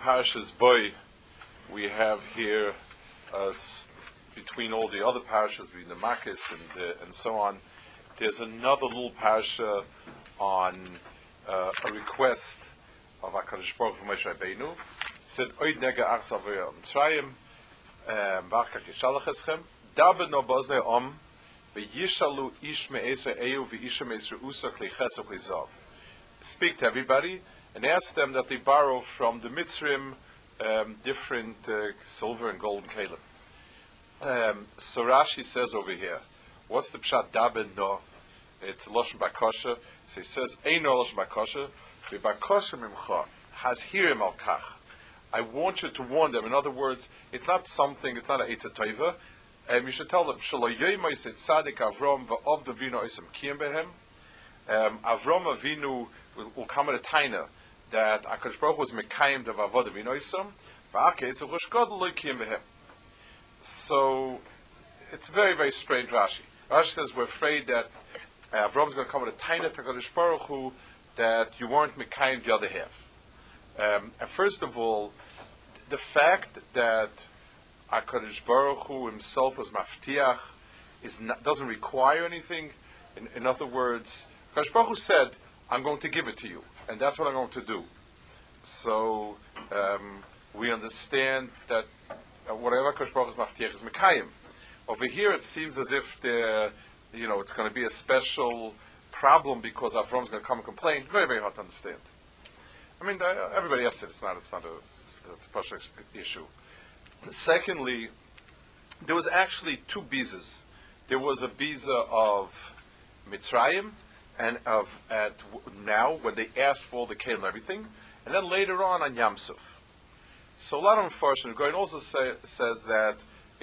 Parashas Boy, we have here, between all the other parashas, between the Makis and so on, there's another little parasha on a request of HaKadosh Baruch Hu Moshe Rabbeinu. He said, Oid nega achs avoya Mitzrayim, v'achka kishalach eschem, daber no boznei v'yishalu ish me'eser eyu v'isha me'eser usa kli chesed kli zav. Speak to everybody and ask them that they borrow from the Mitzrim different silver and golden kalim. So Rashi says over here, what's the pshat daber no? It's Loshen Bakosha. So he says, Eino Loshen Bakosha, v'bakosha mimcha, hazhirim al kach. I want you to warn them. In other words, it's not something, it's not an Eitz Tova. You should tell them, Shelo yoymois et tzadik Avrom v'ov davino isam kiyem behem. Avrom Avinu will come at a taina that HaKadosh Baruch Hu was mekayim of avodah v'inoisam, v'ake it's a rosh gadol lo kiyem behem. So it's very, very strange. Rashi says we're afraid that Avram is going to come with a taina to HaKadosh Baruch Hu that you weren't mekayim the other half. And first of all, the fact that HaKadosh Baruch Hu himself was maftiach doesn't require anything. In other words, HaKadosh Baruch Hu said, I'm going to give it to you, and that's what I'm going to do. So we understand that whatever HaKadosh Baruch Hu's maftiach is mekayim. Over here, it seems as if it's going to be a special problem because Avram's going to come and complain. Very, very hard to understand. I mean, everybody else said it's a special issue. Secondly, there was actually two bizas. There was a biza of Mitzrayim and now when they asked for all the kelim and everything, and then later on Yam Suf. So a lot of Mepharshim going also says that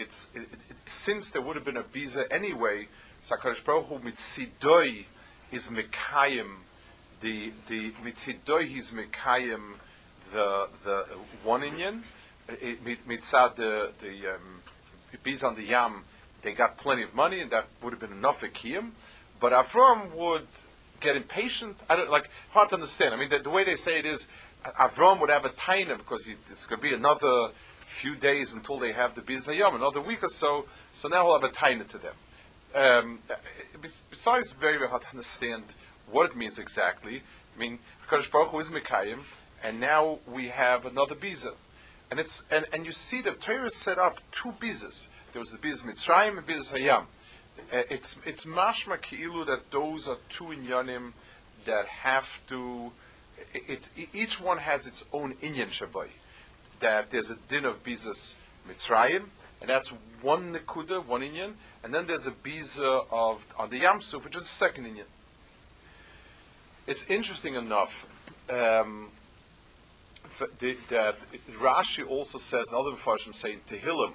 since there would have been a biza anyway, HaKadosh Baruch Hu mitzidoi is mekayim the mitzidoi he's mekayim the one inyan mitzad the biza on the Yam, they got plenty of money and that would have been enough for kiyum. But Avram would get impatient. Hard to understand. I mean, the way they say it is, Avram would have a taina because it's going to be another few days until they have the Biz Hayom, another week or so. So now he'll have a taina to them. Besides, very, very hard to understand what it means exactly. I mean, HaKadosh Baruch Hu is Mekayim, and now we have another Biza. And you see the Torah set up two Bizas. There was the Biz Mitzrayim and Biz Hayam. It's mashma ki'ilu that those are two inyanim that have to. Each one has its own inyan shabai. That there's a din of bizas mitzrayim, and that's one nekuda, one inyan, and then there's a biza on the Yam Suf, which is the second inyan. It's interesting enough that Rashi also says, and other Mepharshim say in Tehillim,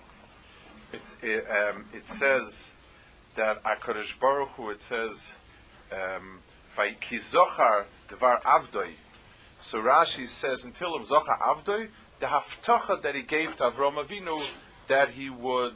it says that HaKadosh Baruch Hu, it says, Ki zochar dvar avdoi. So Rashi says in Tehillim, zochar avdoi, the haftacha that he gave to Avram Avinu, that he would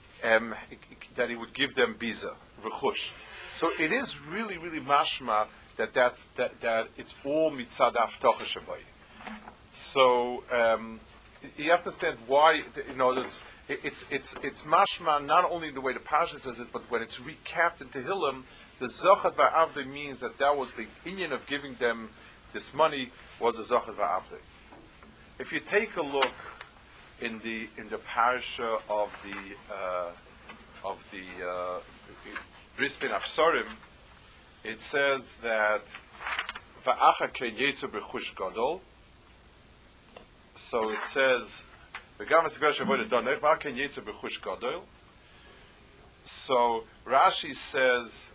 give them biza, rechush. So it is really, really mashma that it's all mitzad haftacha shabai. So you have to understand why. It's mashma not only the way the Pasha says it, but when it's recapped in Tehillim, the Zachat Va'avdei means that was the inyan of giving them this money was the Zachat Va'avdei. If you take a look in the parasha of the Bris Ben Avsarim, it says that Va'acha ken yetzer b'chush gadol. So it says. So Rashi says,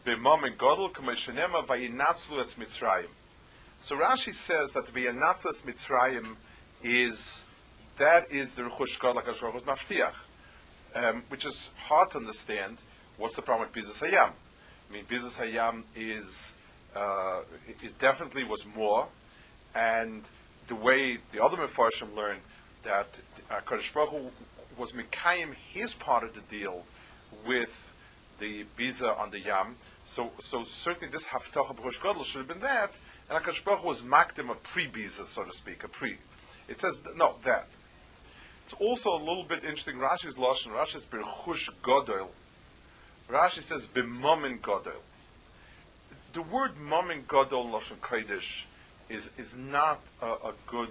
so Rashi says that V'yanatzlu Mitzrayim is the Rechush Gadol HaKadosh Baruch Hu's maftiach, which is hard to understand. What's the problem with Bizas Hayam? I mean, Bizas Hayam is definitely was more, and the way the other Mepharshim learned that HaKadosh Baruch Hu was mekayim his part of the deal with the biza on the Yam. So certainly this haftacha b'chush gadol should have been that, and HaKadosh Baruch Hu was makdim a pre-biza, so to speak, a pre. It says, no, that. It's also a little bit interesting. Rashi's Lashon, Rashi's Berchush Godel. Rashi says, B'momin Godel. The word Momin Godel Lashon Kodesh is not a good,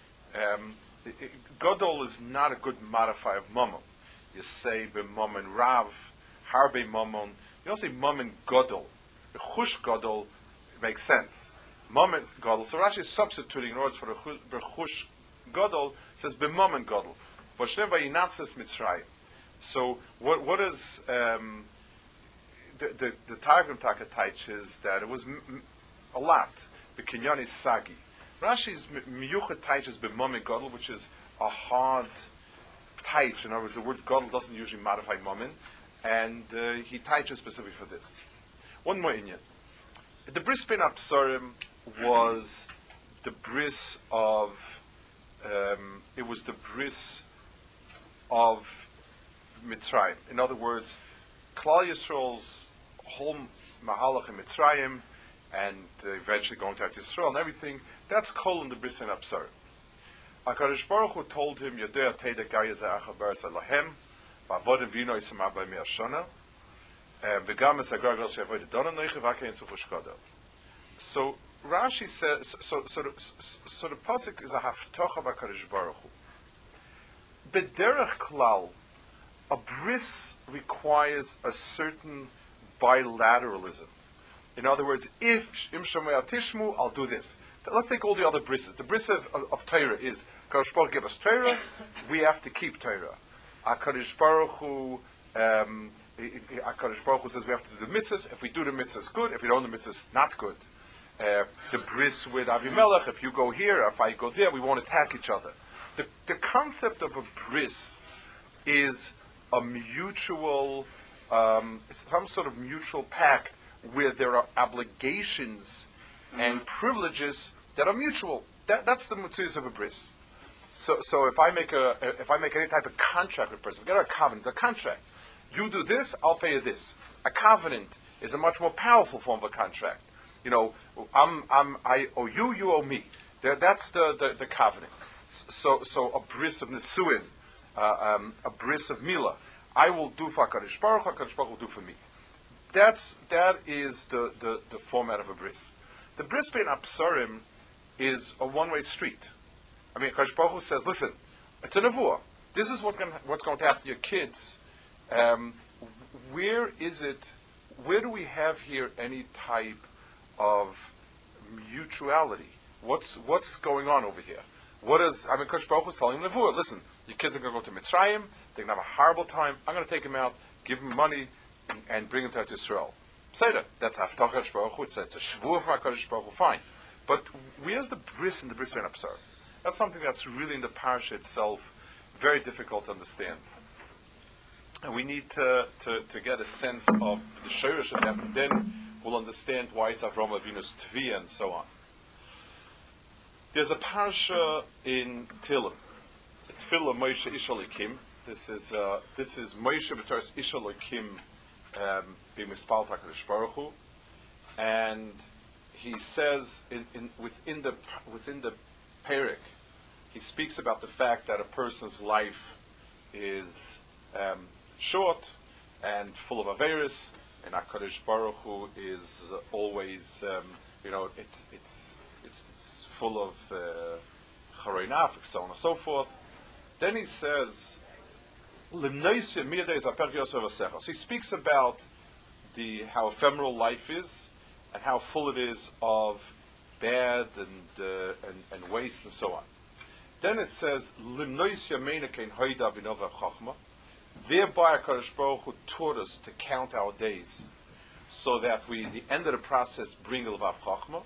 Godol is not a good modifier of Momon. You say B'momin Rav, Harbe Momon. You don't say Momin Godol. Chush Godol makes sense. Momin Godol. So Rashi is substituting in order for the Chush Godol, says B'momin Godol. But Shnei Vayinatzes Mitzrayim. So what is the Targum Taka teaches that it was a lot. The Kinyan is Sagi. Rashi's Miyuchat teaches B'momin Godel, which is a hard teach. In other words, the word Godel doesn't usually modify Momin, and he teaches specifically for this. One more inyan. The bris ben Absarim was the bris of it was the bris of Mitzrayim. In other words, Klal Yisrael's whole Mahalach in Mitzrayim, and eventually going to Eretz Yisrael and everything, that's Kol in the Bris and Absarim. HaKadosh Baruch Hu told him, Yodea Teda Gaya Ze'acha Beres Elohem, V'avodim Vino Yisam Abba Mei Ashana, V'gam Es HaGargal She'avoid Adonai Noiche V'akein Tzuchush Kodel. So Rashi says, so the pasuk is a haftocha b'Kadosh Baruch Hu. B'derech klal, a bris requires a certain bilateralism. In other words, if Im Shomei Tishmu, I'll do this. Let's take all the other brises. The bris of Torah is Kadosh Baruch Hu give us Torah, we have to keep Torah. Kadosh Baruch Hu says we have to do the mitzvahs. If we do the mitzvahs, good. If we don't do the mitzvahs, not good. The bris with Avimelech, if you go here, if I go there, we won't attack each other. The concept of a bris is a mutual, some sort of mutual pact where there are obligations and privileges that are mutual. That's the mitzvahs of a bris. So if I make any type of contract with a person, get a covenant, a contract. You do this, I'll pay you this. A covenant is a much more powerful form of a contract. You know, I owe you, you owe me. That's the covenant. So a bris of Nesuin, a bris of Mila. I will do for HaKadosh Baruch Hu, HaKadosh Baruch Hu will do for me. That is the format of a bris. The bris bein Absarim is a one-way street. I mean, HaKadosh Baruch Hu says, listen, it's a nevuah. This is what's going to happen to your kids. Where do we have here any type of mutuality? What's going on over here? HaKadosh Baruch Hu is telling him nevuah, listen, your kids are going to go to Mitzrayim, they're going to have a horrible time, I'm going to take them out, give them money, and bring them to Eretz Yisrael. Say that. That's Haftach HaKadosh Baruch Hu. It's a shvuah from HaKadosh Baruch Hu. Fine. But where's the bris in the bris bein Absar? That's something that's really in the parasha itself very difficult to understand. And we need to get a sense of the shayrish of that, and then we'll understand why it's Avraham Avinu's Tvi and so on. There's a parasha in Tehillim. Tefillah Moshe Ish Elokim. This is Moshe b'Torah's Ish Elokim b'mispal HaKadosh Baruch Hu, and he says within the Perek, he speaks about the fact that a person's life is short and full of averis, and HaKadosh Baruch Hu is always it's full of charoinaf, so on and so forth. Then he says, so he speaks about how ephemeral life is and how full it is of bad and waste and so on. Then it says, thereby HaKadosh Baruch Hu taught us to count our days so that we, at the end of the process, bring Levav Chachma.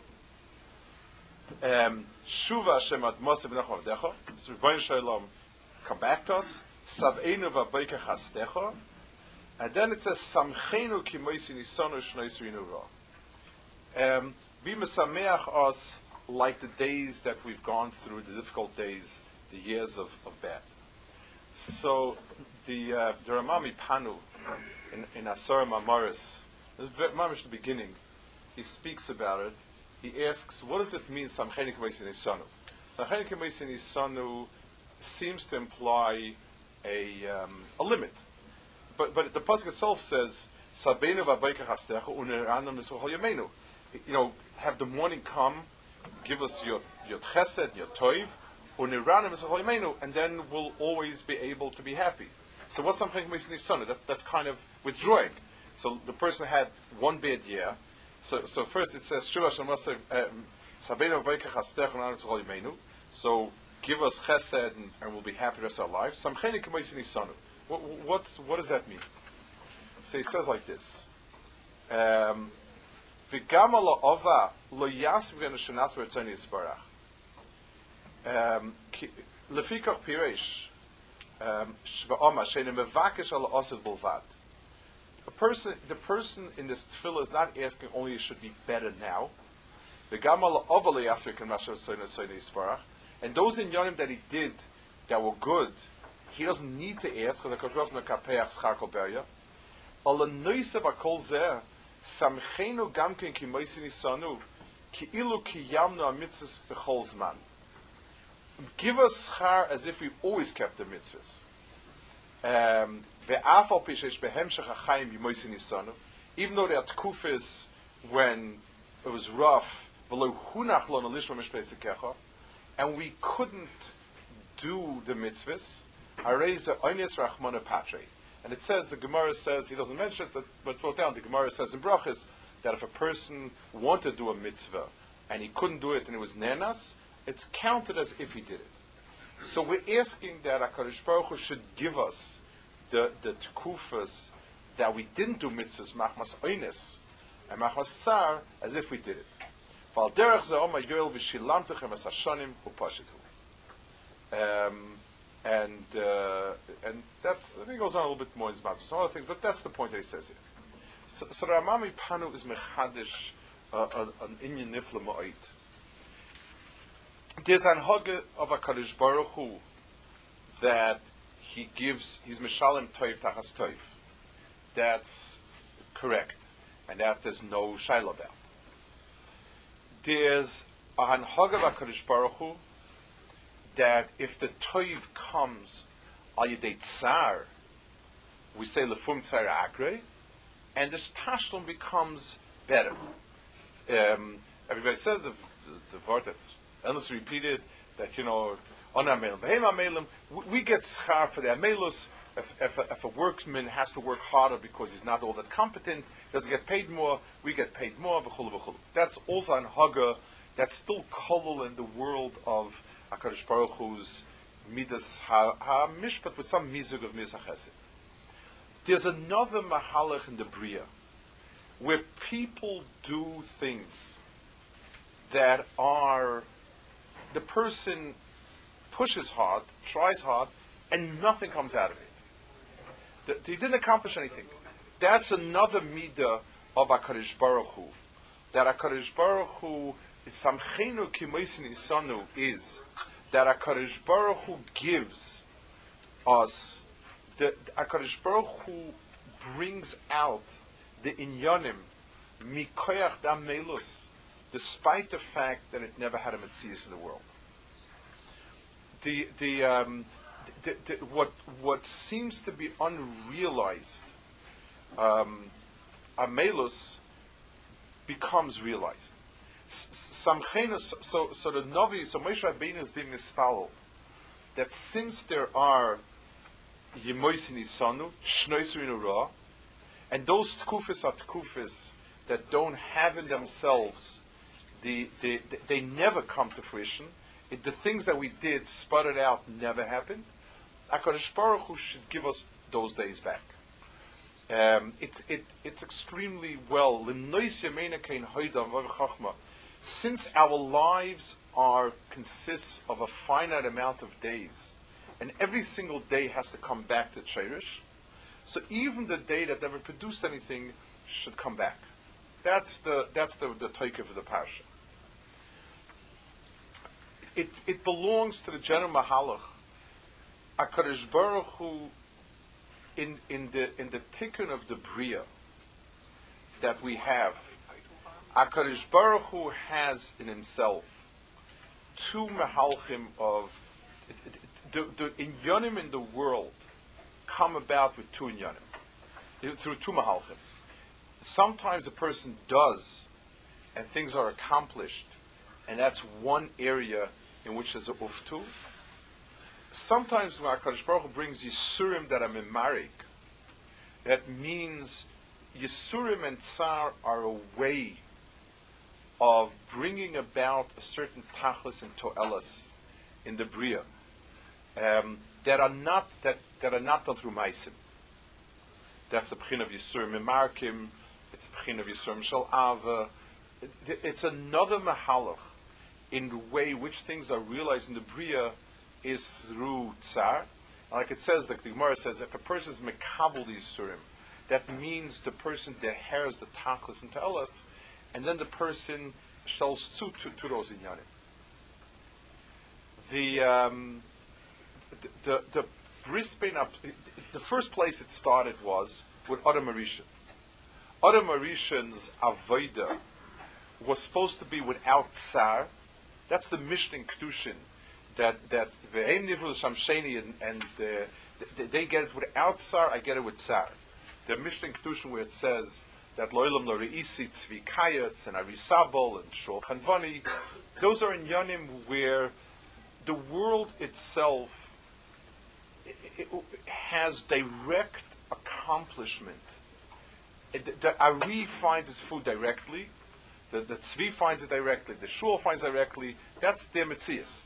Shuva Hashem ad Moshe v'nachma v'decha. So Rebbeinu Shalom, come back to us. Sav'enu v'abayka chastecha. And then it says, Samchenu ki moisi nisonu shnois rinu ra. Be mesameach us like the days that we've gone through, the difficult days, the years of bad. So the Ramami Panu in Asar Mamaris, this is very much the beginning. He speaks about it. He asks, what does it mean, Samchenu ki moisi nisonu? Samcheinu K'moisei Nisanu seems to imply a limit. But the pasuk itself says, "Sabenu v'abayka chastecha uneranu misachol yemenu." Have the morning come, give us your chesed, your toiv, uneranu misachol yemenu, and then we'll always be able to be happy. So what's something K'moisei Nisanu? That's kind of withdrawing. So the person had one bad year. So first it says, "Shuva Shemasa Sabenu v'abayka chastecha uneranu misachol yemenu." So give us chesed, and we'll be happy the rest of our lives. Samcheinu K'moisei Nisanu. What does that mean? So he says like this: V'gam la'ova lo yasv g'nu shenas v'etzoni yisbarach. Lefikach piresh shva'oma she'ne mevakesh al osid bulvad. The person in this tefillah is not asking only it should be better now. V'gam la'ova lo yasv g'nu shenas v'etzoni yisbarach. And those in Yonim that he did that were good, he doesn't need to ask because HaKadosh Baruch Hu mekapeach schar kol berya. Ala noisev akol zeh samcheinu gamken ki moisei nisanu ki ilu ki yamnu ha-mitzvahs b'chol zman. Give us schar as if we always kept the mitzvahs. Ve'af al pi sheish behemshech hachayim b'moisei nisanu, even though there are tkufis when it was rough, v'lo hunach lo nalishma mishpei sekecha, and we couldn't do the mitzvahs. And it says, the Gemara says, he doesn't mention it, but wrote down, the Gemara says in Brachas, that if a person wanted to do a mitzvah, and he couldn't do it, and it was nenas, it's counted as if he did it. So we're asking that HaKadosh Baruch Hu should give us the tekufas that we didn't do mitzvahs, machmas oines, and machmas tsar, as if we did it. And that's, I think it goes on a little bit more in Zman, some other things, but that's the point that he says here. So the Ramami Panu is mechadish an inyan nifla ma'it. There's an hage of HaKadosh Baruch Hu that he gives, he's meshalem toiv tachas toiv. That's correct, and that there's no shaila about. There's a hanhag of HaKadosh Baruch Hu that if the toiv comes al yedei tsar, we say lefum tsar akre, and this tashlum becomes better. Everybody says the word that's endlessly repeated, that on amelim, we get schar for the amelus. If a workman has to work harder because he's not all that competent, he doesn't get paid more, we get paid more, v'chulu v'chulu. That's also an haga that's still kolul in the world of HaKadosh Baruch Hu's midas ha-mishpat with some mizug of midas ha-chesed. There's another mahalach in the Bria where people do things that are, the person pushes hard, tries hard, and nothing comes out of it. He didn't accomplish anything. That's another midah of HaKadosh Baruch Hu. That HaKadosh Baruch Hu, Samcheinu K'moisei Nisanu, is that HaKadosh Baruch Hu gives us, HaKadosh Baruch Hu brings out the inyanim mikoyach dam melus, despite the fact that it never had a metzius in the world. What seems to be unrealized, amelus, becomes realized. So the Navi, so Moshe Rabbeinu is being misfollowed that since there are Yemois Nisanu, Shnoisu Ra, and those tkufis are tkufis that don't have in themselves, they never come to fruition. The things that we did, sputtered out, never happened. HaKadosh Baruch Hu should give us those days back. It's extremely well. Since our lives consists of a finite amount of days, and every single day has to come back to Cheirish, so even the day that never produced anything should come back. That's the takeoff of the parsha. It belongs to the general mahalach. HaKadosh Baruch Hu, in the tikkun of the Bria that we have, HaKadosh Baruch Hu has in himself two mahalchim of the inyanim in the world come about with two inyanim, through two mahalchim. Sometimes a person does, and things are accomplished, and that's one area in which there's a uftu. Sometimes when HaKadosh Baruch Hu brings Yisurim that are memarik, that means Yisurim and Tsar are a way of bringing about a certain tachlis and to'elas in the bria that are not done through maisim. That's the pchin of Yisurim memarkim. It's the pchin of Yisurim shel ava. It's another mahalach in the way which things are realized in the bria is through tsar. Like it says, like the Gemara says, if a person is mekabel Yisurim, that means the person deheres the tachlis and to'elas, and then the person shells to those inyanim. The bris bein up. The first place it started was with Adam Arishan. Adam Arishan's avoda was supposed to be without tsar. That's the Mishnah in Kedushin that ve'em nivru shamsheni and they get it without tsar. I get it with tsar. The Mishnah in Kedushin where it says that lo'ilam lo re'isi tzvi kayetz and arisabol and shol chanvani, those are in yanim where the world itself it has direct accomplishment. The Ari finds its food directly, the tzvi finds it directly, the shul finds it directly. That's their metzias.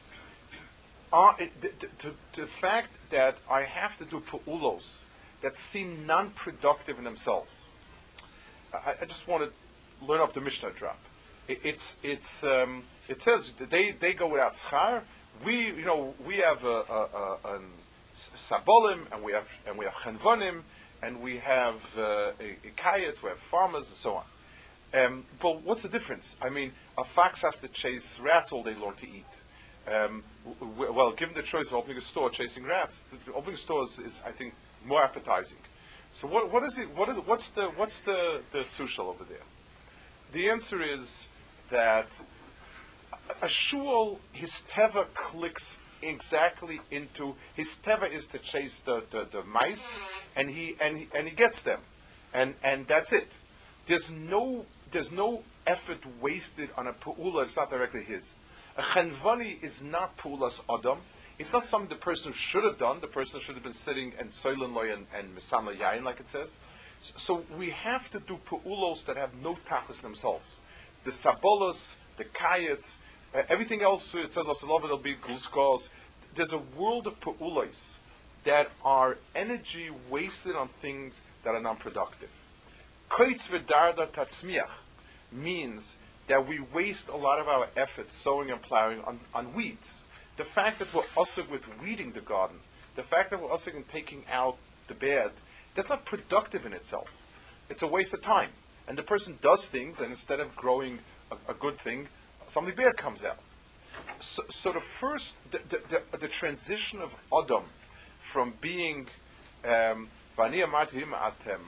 The fact that I have to do pu'ulos that seem non-productive in themselves. I just want to learn up the Mishnah drop. It says they go without schar. We have a sabolim and we have chenvanim and we have kayets, we have farmers and so on. But what's the difference? I mean, a fox has to chase rats all day long to eat. Well, given the choice of opening a store chasing rats, opening a store is I think more appetizing. So what's the tzushal over there? The answer is that a shul, his teva clicks exactly into his teva is to chase the mice, and he gets them, and that's it. There's no effort wasted on a pu'ula. It's not directly his. A chanvani is not pu'ulas adam. It's not something the person should have done. The person should have been sitting and soilen loy and misama yayin, like it says. So we have to do pu'ulos that have no tachlis themselves. The sabolos, the kayets, everything else. It says there'll be gluskos. There's a world of pu'ulos that are energy wasted on things that are non-productive. Koitz v'darda tatzmiach means that we waste a lot of our effort sowing and plowing on weeds. The fact that we're usig with weeding the garden, the fact that we're usig in taking out the bad, that's not productive in itself. It's a waste of time. And the person does things, and instead of growing a good thing, something bad comes out. So the first, the transition of Adam from being Vani Amarti Him Atem,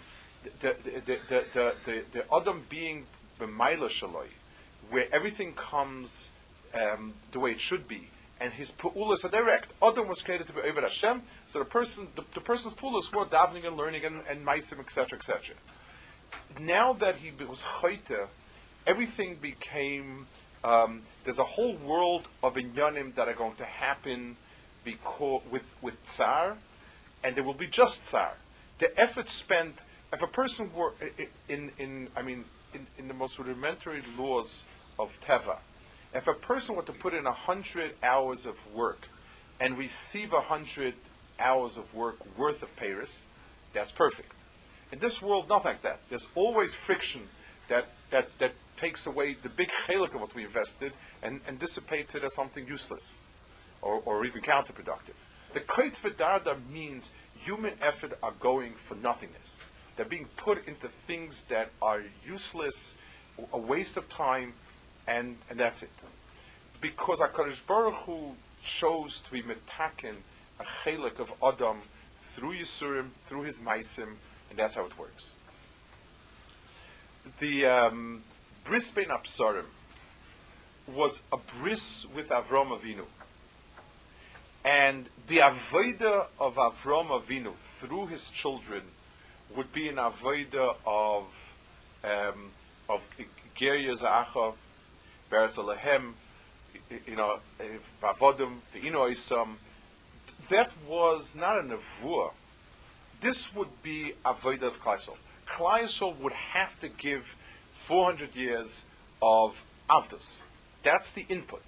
the Adam being b'mayla shaloi, where everything comes the way it should be, and his pu'ulas are direct. Adam was created to be over Hashem, so the person's pu'ulas were davening and learning and maisim, etc., etc. Now that he was chayte, everything became. There's a whole world of inyanim that are going to happen because with tsar, and there will be just tsar. The effort spent. If a person were in the most rudimentary laws of teva, if a person were to put in 100 hours of work and receive 100 hours of work worth of peiros, that's perfect. In this world, nothing like that. There's always friction that takes away the big chelik of what we invested and dissipates it as something useless or even counterproductive. The koitz v'darda means human effort are going for nothingness. They're being put into things that are useless, a waste of time, and that's it. Because HaKadosh Baruch Hu chose to be metaken a chelik of Adam through Yisurim, through his maisim, and that's how it works. The bris bein apsarim, was a bris with Avram Avinu. And the avodah of Avram Avinu through his children would be an avodah of Ger Yezacha, Beres Alehem, Vavodim, Ve'ino Isam. That was not a nevuah. This would be avodah of Klal Yisrael. Klal Yisrael would have to give 400 years of avdus. That's the input.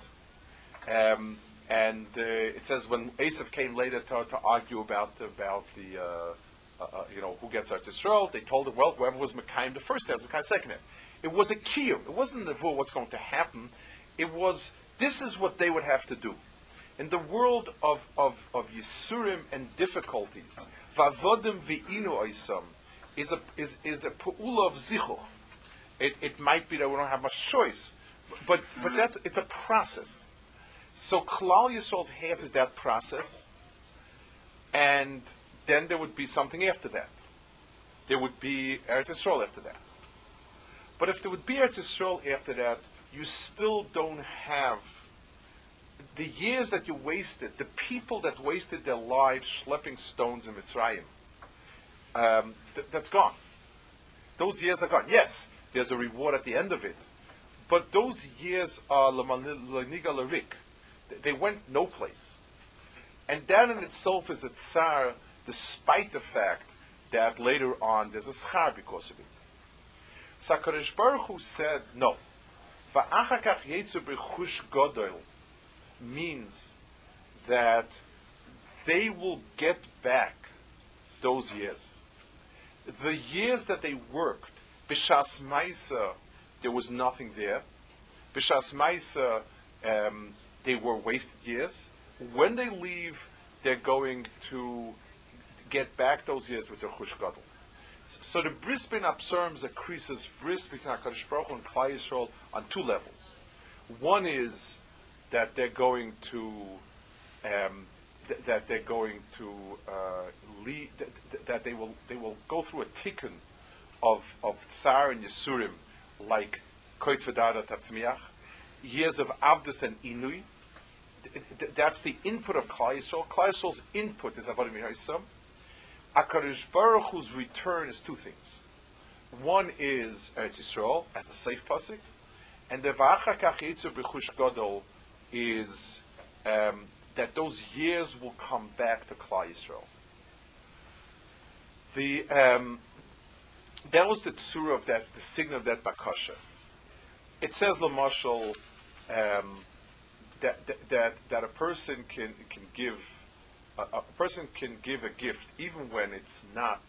It says when Esav came later to argue about the who gets Eretz Yisrael, they told him, well, whoever was Mekayim the first half, Mekayim second half. It was a kiyum. It wasn't the nevuah what's going to happen. It was, this is what they would have to do. In the world of Yisurim and difficulties, Vavodim Ve'inu Oisam is a pu'ula of zichuch. It might be that we don't have much choice, but it's a process. So Klal Yisrael's half is that process, and then there would be something after that. There would be Eretz Yisrael after that. But if there would be Eretz Yisrael after that, you still don't have the years that you wasted, the people that wasted their lives schlepping stones in Mitzrayim. That's gone. Those years are gone. Yes, there's a reward at the end of it, but those years are l'niga l'rik. They went no place. And that in itself is a tsar, despite the fact that later on there's a schar because of it. So HaKadosh Baruch Hu said, no. Va'achakach yetzu b'chush godol means that they will get back those years. The years that they worked, b'shas ma'isa, there was nothing there. B'shas ma'isa, they were wasted years. When they leave, they're going to get back those years with their chush gadol. So the bris ben absurms increases bris between HaKadosh Baruch Hu and Klal Yisrael on two levels. One is that they're going to that they will go through a tikkun of tsar and yisurim like koitz v'dada tatzmiach, years of avdus and inui. That's the input of Klal Yisrael. Klal Yisrael's input is avodim yisam. HaKadosh Baruch Hu's return is two things. One is Eretz Yisrael as a safe pasuk, and the v'achakach yitzu b'chush gadol is that those years will come back to Klal Yisrael. That was the tzura of that, the signal of that bakasha. It says l'mashal that a person can give a person can give a gift even when it's not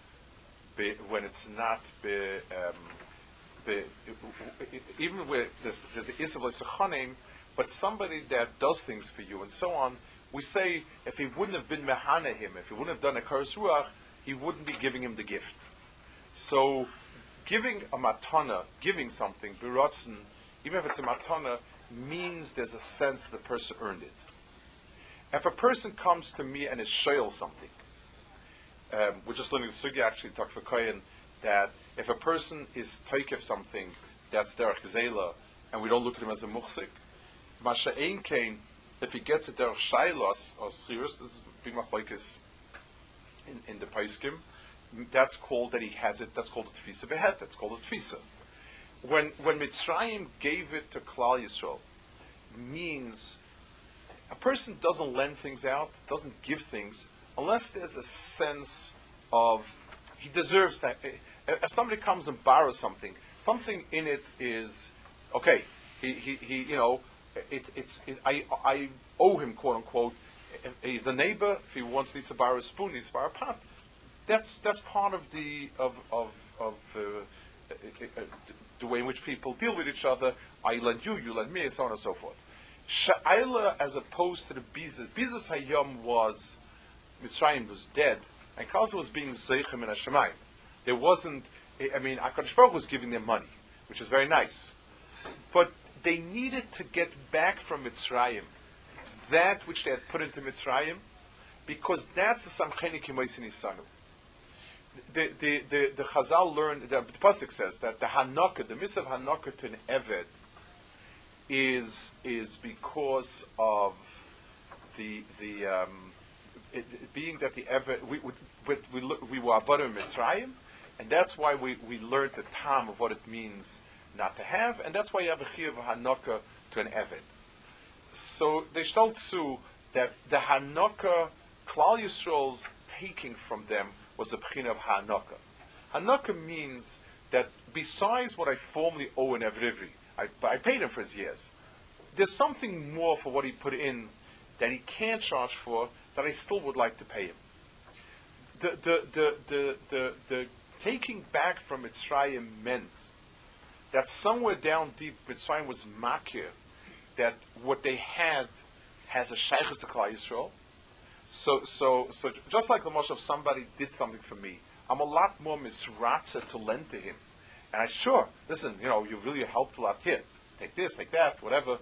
even where there's an isav l'sechanim, but somebody that does things for you and so on. We say if he wouldn't have been mehana him, if he wouldn't have done a karas ruach, he wouldn't be giving him the gift. So giving a matana, giving something, biratzen, even if it's a matana, means there's a sense that the person earned it. If a person comes to me and is shoyel something, we're just learning the sugya actually, Dr. Koyen, that if a person is toikev something, that's derech zela, and we don't look at him as a muchsik, masha ein kain, if he gets it derech shaylos or schiros, this is big machlokes in the paiskim, that's called that he has it. That's called a tfisa behet. That's called a tfisa. When Mitzrayim gave it to Klal Yisrael, means a person doesn't lend things out, doesn't give things, unless there's a sense of he deserves that. If somebody comes and borrows something in it is okay. I owe him, quote unquote. He's a neighbor. If he needs to borrow a spoon, he needs to borrow a pot. That's part of the way in which people deal with each other. I lend you, you lend me, so on and so forth. Sha'ila, as opposed to the Bizas Hayom was Mitzrayim was dead, and Kalsa was being Zeichem in Hashemayim. There wasn't. HaKadosh Baruch was giving them money, which is very nice, but they needed to get back from Mitzrayim that which they had put into Mitzrayim, because that's the Samcheni Kimoisin Isanu. The Chazal learned, the Pasuk says that the Hanaka, the mitzvah of Hanaka to an Eved, is because of it being that the ever we were abadam Mitzrayim, and that's why we learned the tam of what it means not to have, and that's why you have a chiyuv hanaka to an eved. So they stelt zu that the hanaka Klal Yisrael's taking from them was a b'china of hanaka. Hanaka means that besides what I formerly owe in Evrivri, I paid him for his years. There's something more for what he put in that he can't charge for that I still would like to pay him. The taking back from Mitzrayim meant that somewhere down deep Mitzrayim was makir, that what they had has a shaykhus to Klal Yisrael. So just like the Moshe, if somebody did something for me, I'm a lot more misratza to lend to him. And listen, you really helped a lot here. Take this, take that, whatever.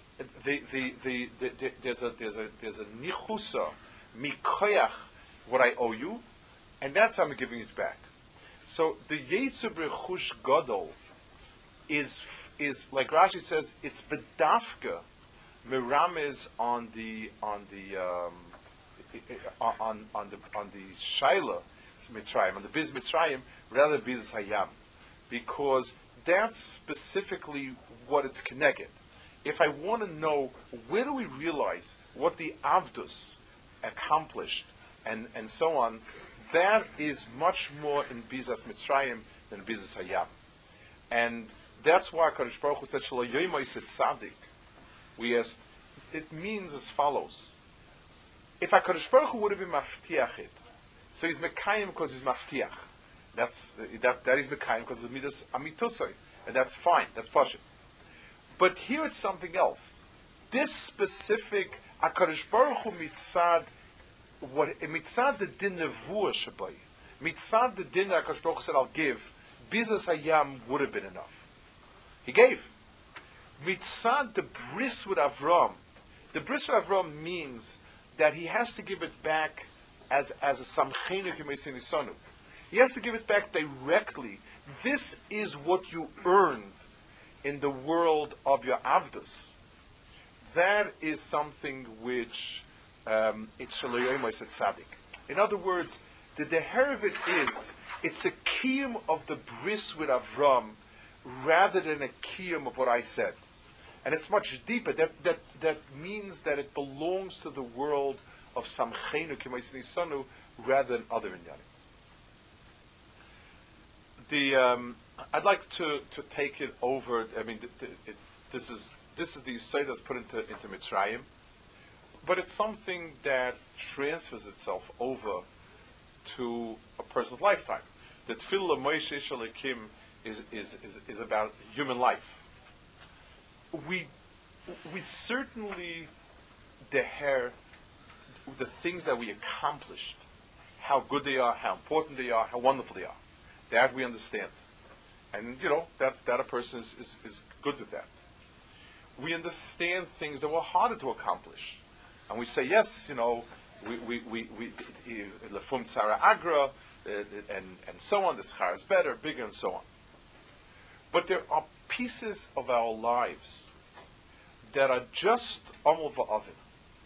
There's a nichusa mikoyach what I owe you, and that's how I'm giving it back. So the yetzer b'rechush gadol is like Rashi says, it's bedafka miramez on the shaila Mitzrayim, on the biz Mitzrayim, rather than biz hayam, because that's specifically what it's connected. If I want to know where do we realize what the Avdus accomplished and so on, that is much more in Bizas Mitzrayim than Bizas Hayam. And that's why Kadosh Baruch Hu said, Shelo yoymos et tzadik. We asked, it means as follows. If HaKadosh Baruch Hu would have been maftiach it, so he's Mekayim because he's maftiach. That is Mekayim because it's Midas Amitusai. And that's fine, that's Pashit. But here it's something else. This specific HaKadosh Baruch Hu mitzad the din nevuah shabai, mitzad the din that HaKadosh Baruch Hu said I'll give, Bizas Hayam would have been enough. He gave. Mitzad the bris with Avram. The bris with Avram means that he has to give it back as a samchenu k'meisin isanu. He has to give it back directly. This is what you earned in the world of your avdus. That is something which it's shelo yoymos et tzadik. In other words, the deher of it is, it's a kiyum of the bris with Avram rather than a kiyum of what I said. And it's much deeper. That means that it belongs to the world of samchenu k'meisin isanu rather than other inyanim. I'd like to take it over. I mean, this is the Yisod that's put into Mitzrayim, but it's something that transfers itself over to a person's lifetime. The Tefillah Moshe Shalakim is about human life. We certainly deher the things that we accomplished, how good they are, how important they are, how wonderful they are. That we understand. And, that a person is good with that. We understand things that were harder to accomplish. And we say, yes, we lefum tzara agra, and so on, the schar is better, bigger, and so on. But there are pieces of our lives that are just amul va'avin.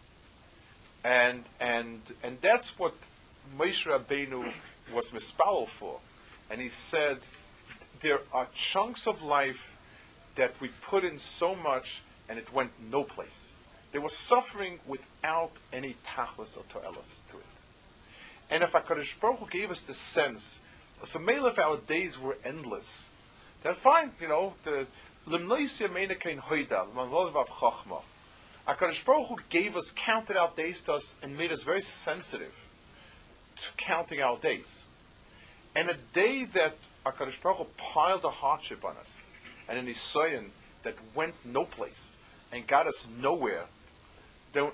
And that's what Moshe Rabbeinu was mispalel for. And he said, there are chunks of life that we put in so much and it went no place. There was suffering without any tachlis or to'elis to it. And if HaKadosh Baruch Hu gave us the sense, so maybe if our days were endless, then fine, the limnoisia meinakein hoida, l'manvolav chachma. HaKadosh Baruch Hu counted out days to us and made us very sensitive to counting our days. And a day that HaKadosh Baruch Hu piled a hardship on us, and an Isayan that went no place and got us nowhere, then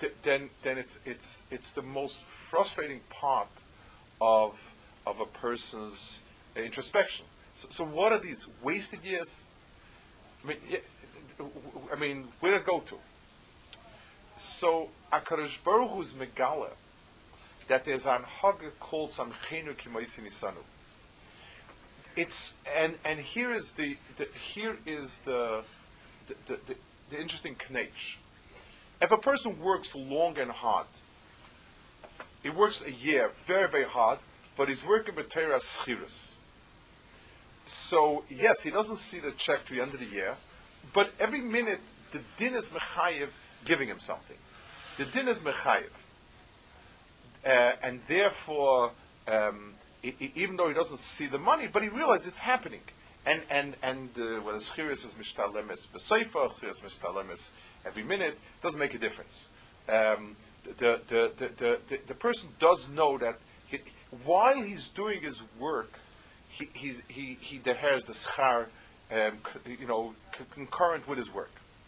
it's the most frustrating part of a person's introspection. So what are these wasted years? I mean, where to go to? So HaKadosh Baruch Hu is megala that there's an haga called samchenu k'meisin isanu. It's and here is the the interesting knetch. If a person works long and hard, he works a year very, very hard, but he's working with Torah Schirus. So, yes, he doesn't see the check to the end of the year, but every minute the din is mechayev giving him something. The din is mechayev. And therefore, even though he doesn't see the money, but he realizes it's happening. And whether Schirus is mishtalemes b'seifa, Schirus mishtalemes every minute, doesn't make a difference. The person does know that while he's doing his work, he deheres the schar, concurrent with his work.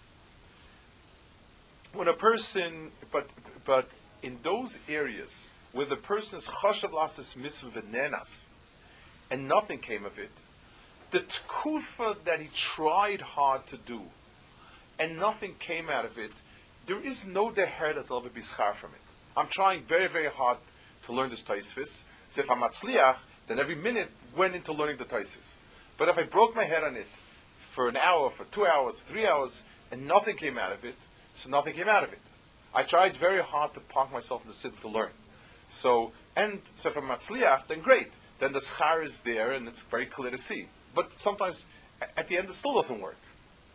When a person, but in those areas where the person is chashav lasses mitzvah v'nenas, and nothing came of it, the tkufa that he tried hard to do, and nothing came out of it, there is no deher that will be schar from it. I'm trying very, very hard to learn this Taisvis. So if I'm matzliach, then every minute went into learning the Taisvis. But if I broke my head on it for an hour, for 2 hours, 3 hours, and nothing came out of it, so nothing came out of it. I tried very hard to park myself in the sit to learn. So if I'm matzliach, then great. Then the schar is there, and it's very clear to see. But sometimes, at the end, it still doesn't work.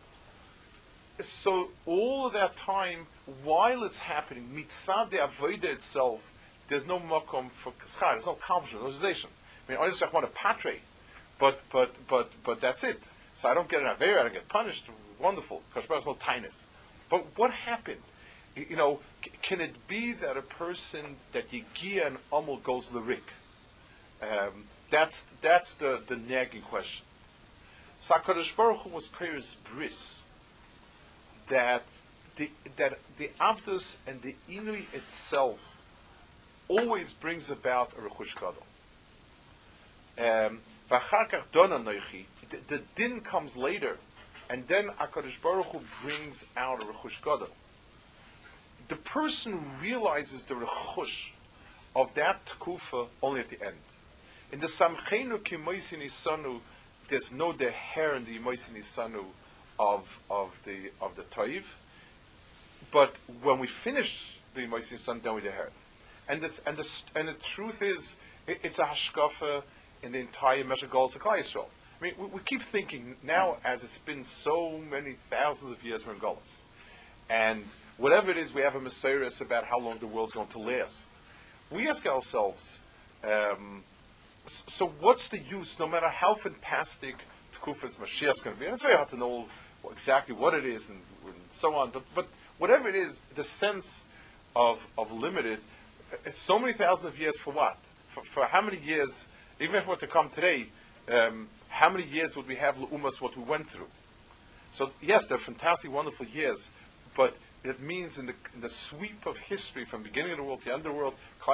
So all of that time, while it's happening, mitzad the avodah itself, there's no makom for schar. There's no accomplishment, no realization. I mean, honestly, I want a patre, but that's it. So I don't get an avera, I don't get punished. Wonderful, because there's no tinus. But what happened? Can it be that a person that yigia and amul goes lirik? That's the nagging question. So HaKadosh Baruch Hu was Kairos bris that the Avdus and the Inui itself always brings about a Rechush Gadol. The din comes later, and then HaKadosh Baruch Hu brings out a Rechush Gadol. The person realizes the Rechush of that Tkufa only at the end. In the Samchenu Kimoisi Nisanu, there's no deher in the Moisi Nisanu of the Toiv, but when we finish the Moisi Nisanu, then we deher. And the truth is, it's a hashkafa in the entire Meshach Golos of Klal Yisrael. I mean, we keep thinking now, as it's been so many thousands of years we're in Golos, and whatever it is, we have a Messiah about how long the world's going to last. We ask ourselves, so what's the use, no matter how fantastic Tkufas Mashiach is going to be? And it's very hard to know exactly what it is and so on, but whatever it is, the sense of limited, it's so many thousands of years for what? For how many years, even if it were to come today, how many years would we have L'umas what we went through? So yes, they're fantastic, wonderful years, but it means in the sweep of history from the beginning of the world to the end of the world,